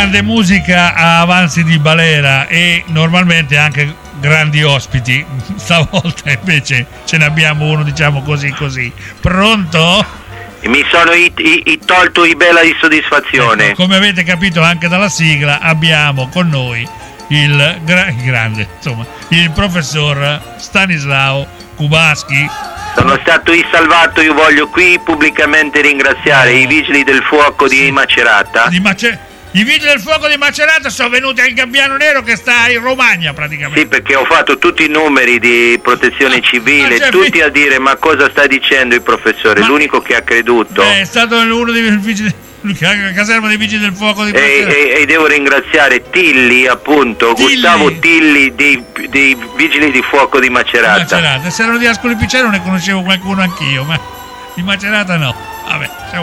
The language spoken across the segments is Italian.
grande musica a avanzi di balera e normalmente anche grandi ospiti. Stavolta invece ce ne abbiamo uno, diciamo così. Pronto? Mi sono tolto i bella di soddisfazione. Ecco, come avete capito anche dalla sigla, abbiamo con noi il grande, insomma, il professor Stanislao Kubaschi. Sono stato salvato, io voglio qui pubblicamente ringraziare i vigili del fuoco di Macerata. I vigili del fuoco di Macerata sono venuti al Gabbiano Nero che sta in Romagna praticamente. Sì, perché ho fatto tutti i numeri di protezione civile, tutti a dire ma cosa sta dicendo il professore, l'unico che ha creduto. È stato uno dei vigili, la caserma dei vigili del fuoco di Macerata. E devo ringraziare Tilli, appunto, Gustavo Tilli dei vigili di fuoco di Macerata. Se erano di Ascoli Piceno ne conoscevo qualcuno anch'io, ma di Macerata no. Vabbè,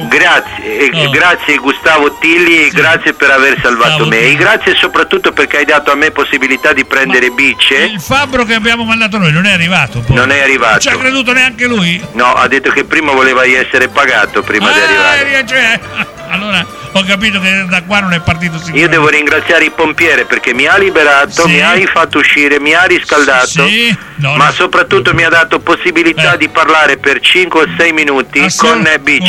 grazie Gustavo Tilli, grazie per aver salvato me e grazie soprattutto perché hai dato a me possibilità di prendere bice. Il fabbro che abbiamo mandato noi non è arrivato poi. Non è arrivato. Non ci ha creduto neanche lui? No, ha detto che prima voleva essere pagato prima di arrivare. Allora ho capito che da qua non è partito sicuro. Io devo ringraziare il pompiere perché mi ha liberato, mi hai fatto uscire, mi ha riscaldato, ma soprattutto mi ha dato possibilità di parlare per 5 o 6 minuti con Bice.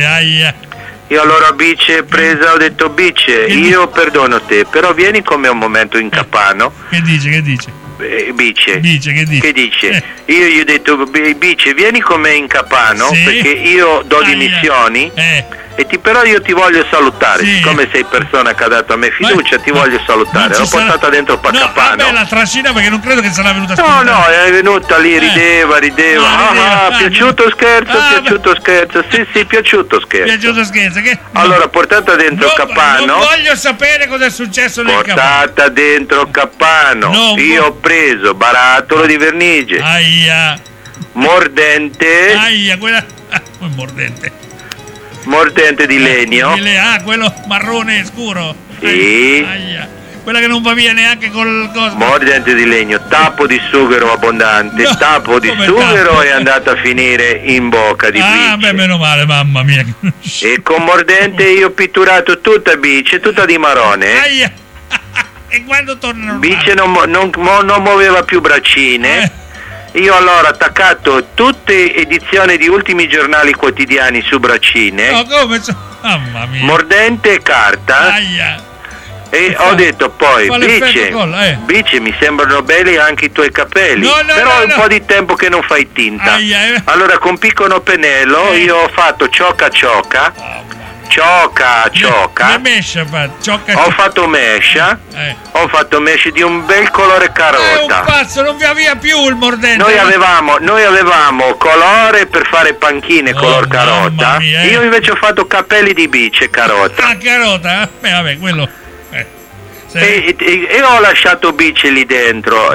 Io allora Bice presa, ho detto Bice, io perdono te, però vieni con me un momento in Cappano. Che dice? Bice, che dice? Io gli ho detto Bice, vieni con me in Cappano perché io do dimissioni. Però io ti voglio salutare, siccome sei persona che ha dato a me fiducia, ti voglio salutare. L'ho portata dentro Paccapano. No, la trascina perché non credo che sarà venuta a spiegare. No, è venuta lì, rideva. Piaciuto scherzo. Sì, piaciuto scherzo. Allora, portata dentro Cappano. Non voglio sapere cosa è successo nel Cappano. Portata dentro Cappano. Io ho preso barattolo di vernice. Mordente. Mordente di legno. Quello marrone scuro. Sì. Quella che non va via neanche col coso. Mordente di legno, tappo di sughero abbondante. Tappo di sughero è andata a finire in bocca di Bice. Beh, meno male, mamma mia. E con mordente io ho pitturato tutta Bice, tutta di marrone. E quando tornano? Bice non muoveva più braccine. Io allora ho attaccato tutte edizioni di ultimi giornali quotidiani su braccine. Mamma mia. Mordente e carta. E ho detto poi, Bice, mi sembrano belli anche i tuoi capelli. Però è un po' di tempo che non fai tinta. Allora con piccolo pennello io ho fatto ciocca. Ho fatto mesh di un bel colore carota. È un pazzo, non vi via più il mordente. Noi avevamo colore per fare panchine color carota. Io invece ho fatto capelli di Bice carota. Carota? Beh, vabbè, quello. E ho lasciato Bice lì dentro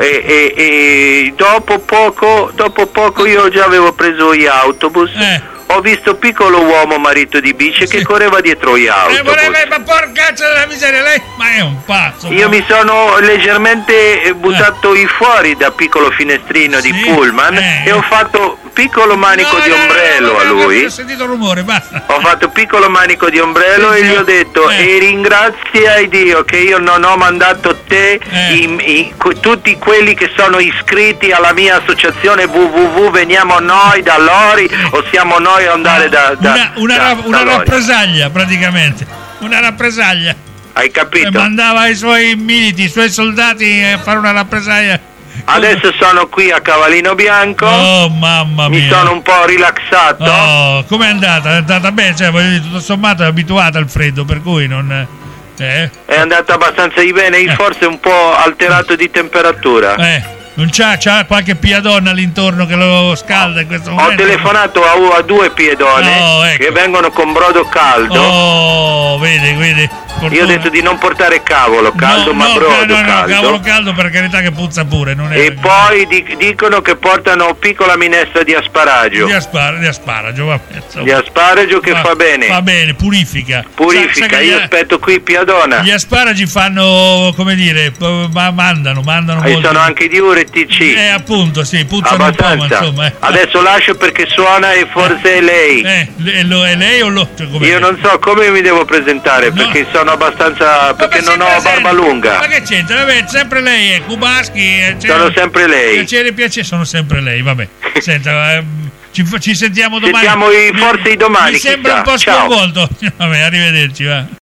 e dopo poco io già avevo preso gli autobus. Ho visto piccolo uomo marito di Bice che correva dietro gli autobus. Ma porcaccia della miseria, lei ma è un pazzo. Io mi sono leggermente buttato fuori da piccolo finestrino di pullman e ho fatto piccolo manico di ombrello a lui. Ho sentito rumore, basta. Ho fatto piccolo manico di ombrello e gli ho detto e ringrazia Dio che io non ho mandato te tutti quelli che sono iscritti alla mia associazione www veniamo noi da Lori o siamo noi a andare una rappresaglia praticamente, una rappresaglia. Hai capito? Mandava i suoi militi, i suoi soldati a fare una rappresaglia. Adesso sono qui a Cavallino Bianco. Oh mamma mia. Mi sono un po' rilassato. Oh, com'è andata? È andata bene, cioè voglio dire, tutto sommato è abituata al freddo, per cui non è andata abbastanza di bene, forse un po' alterato di temperatura. Non c'ha qualche piadonna all'intorno che lo scalda in questo momento? Ho telefonato a 2 piedone che vengono con brodo caldo. Oh, vedi. Io ho detto di non portare cavolo caldo, ma brodo caldo. Cavolo caldo per carità che puzza pure. Non è e poi dicono che portano piccola minestra di asparagio. Di asparagio, va bene. Di asparagio che fa bene. Va bene, purifica. Io aspetto qui Piadona. Gli asparagi fanno, come dire, mandano molto. Sono anche di URTC. Appunto, sì, puzzano abbastanza. Un po', insomma. Adesso lascio perché suona e forse è lei. È lei o lo? Io non so come mi devo presentare perché sono sono abbastanza, perché non ho barba lunga. Ma che c'entra? Vabbè, sempre lei è Cubaschi. Sono sempre lei. Piacere, sono sempre lei, vabbè. Senta, ci sentiamo domani. Forse domani. Mi sembra un po' sconvolto. Vabbè, arrivederci, va.